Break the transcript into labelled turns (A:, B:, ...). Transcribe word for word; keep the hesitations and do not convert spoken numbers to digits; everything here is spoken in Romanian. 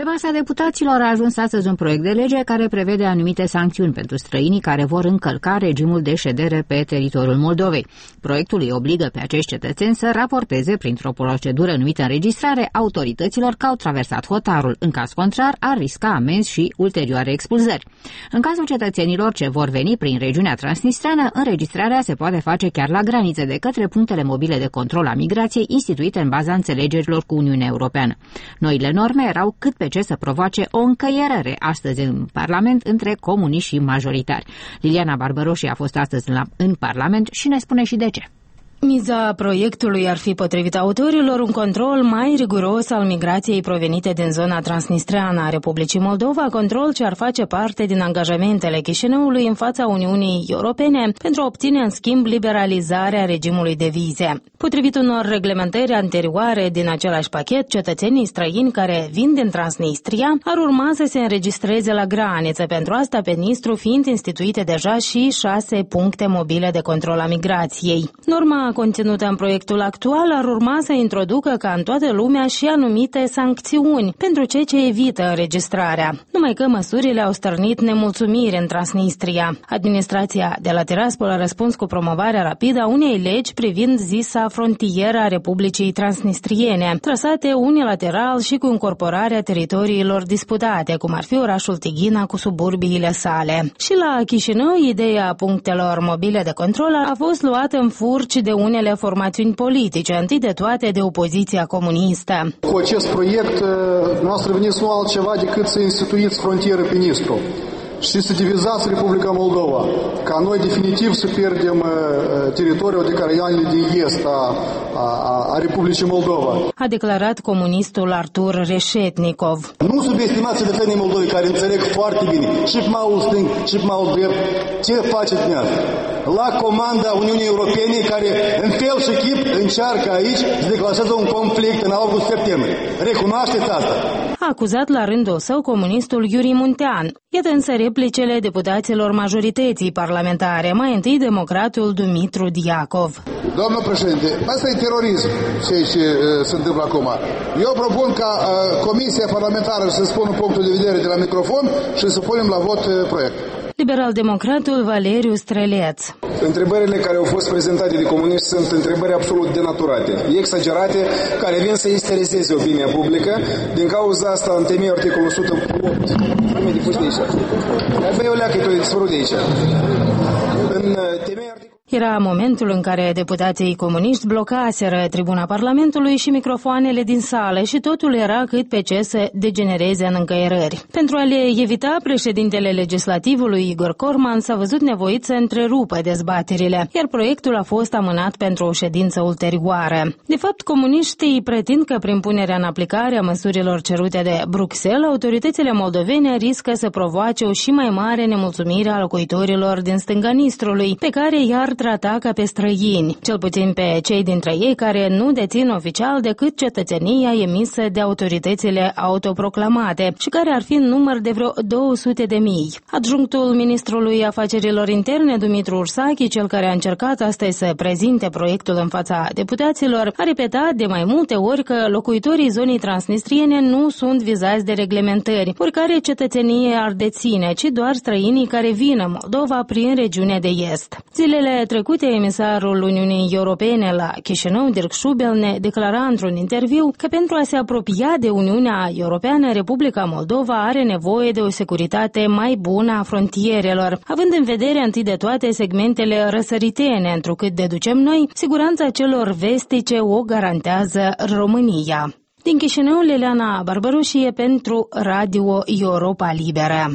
A: Pe masa deputaților a ajuns astăzi un proiect de lege care prevede anumite sancțiuni pentru străinii care vor încălca regimul de ședere pe teritoriul Moldovei. Proiectul îi obligă pe acești cetățeni să raporteze printr-o procedură numită înregistrare autorităților că au traversat hotarul. În caz contrar, ar risca amenzi și ulterioare expulzări. În cazul cetățenilor ce vor veni prin regiunea transnistreană, înregistrarea se poate face chiar la granițe de către punctele mobile de control a migrației instituite în baza înțelegerilor cu Uniunea Europeană. Noile norme erau cât pe ce să provoace o încăierare astăzi în Parlament între comuniști și majoritari. Liliana Barbaroși a fost astăzi la, în Parlament și ne spune și de ce.
B: Miza proiectului ar fi, potrivit autorilor, un control mai riguros al migrației provenite din zona transnistreană a Republicii Moldova, control ce ar face parte din angajamentele Chișinăului în fața Uniunii Europene pentru a obține în schimb liberalizarea regimului de vize. Potrivit unor reglementări anterioare din același pachet, cetățenii străini care vin din Transnistria ar urma să se înregistreze la graniță, pentru asta pe Nistru fiind instituite deja și șase puncte mobile de control a migrației. Norma conținută în proiectul actual ar urma să introducă ca în toată lumea și anumite sancțiuni pentru cei ce evită înregistrarea. Numai că măsurile au stârnit nemulțumiri în Transnistria. Administrația de la Tiraspol a răspuns cu promovarea rapidă a unei legi privind zisa frontieră a Republicii Transnistriene, trasate unilateral și cu incorporarea teritoriilor disputate, cum ar fi orașul Tighina cu suburbiile sale. Și la Chișinău, ideea punctelor mobile de control a fost luată în furci de unele formațiuni politice, întâi de toate de opoziția comunistă.
C: Cu acest proiect, noastră veniți nu altceva decât să instituiți frontieră pe Nistru și să divizați Republica Moldova, ca noi definitiv să pierdem teritoriul de Caraianele din est a, a, a Republicii Moldova.
B: A declarat comunistul Artur Reșetnikov.
C: Nu subestimați cetățenii Moldovei care înțeleg foarte bine și pe malul stâng și pe malul drept ce faceți dumneavoastră. La comanda Uniunii Europene care în fel și chip încearcă aici să declanșeze un conflict în august-septembrie. Recunoașteți asta?
B: A acuzat la rândul său comunistul Iuri Muntean. Iată însă replicele deputaților majorității parlamentare, mai întâi democratul Dumitru Diacov.
C: Domnul președinte, asta e terorism, ceea ce uh, se întâmplă acum. Eu propun ca uh, Comisia Parlamentară să spună punctul de vedere de la microfon și să punem la vot uh, proiect.
B: Liberal-democratul Valeriu Streleț.
D: Întrebările care au fost prezentate de comuniști sunt întrebări absolut denaturate, exagerate, care vin să isterizeze opinia publică. Din cauza asta, în temeiul articolul o sută opt, nu de de aici. Băi, o leacă, tu dispărut de aici. În temeiul articolul
B: Era momentul în care deputații comuniști blocaseră tribuna Parlamentului și microfoanele din sală și totul era cât pe ce să degenereze în încăierări. Pentru a le evita, președintele legislativului Igor Corman s-a văzut nevoit să întrerupă dezbaterile, iar proiectul a fost amânat pentru o ședință ulterioară. De fapt, comuniștii pretind că prin punerea în aplicare a măsurilor cerute de Bruxelles, autoritățile moldovene riscă să provoace o și mai mare nemulțumire a locuitorilor din stânga Nistrului, pe care i-ar trata ca pe străini, cel puțin pe cei dintre ei care nu dețin oficial decât cetățenia emisă de autoritățile autoproclamate și care ar fi în număr de vreo două sute de mii. Adjunctul ministrului afacerilor interne, Dumitru Ursachi, cel care a încercat astăzi să prezinte proiectul în fața deputaților, a repetat de mai multe ori că locuitorii zonei transnistriene nu sunt vizați de reglementări, oricare cetățenie ar deține, ci doar străinii care vin în Moldova prin regiunea de est. Zilele trecute, emisarul Uniunii Europene la Chișinău, Dirk Schubel, ne declara într-un interviu că pentru a se apropia de Uniunea Europeană, Republica Moldova are nevoie de o securitate mai bună a frontierelor, având în vedere întâi de toate segmentele răsăritene, întrucât deducem noi, siguranța celor vestice o garantează România. Din Chișinău, Liliana Barbaroși pentru Radio Europa Liberă.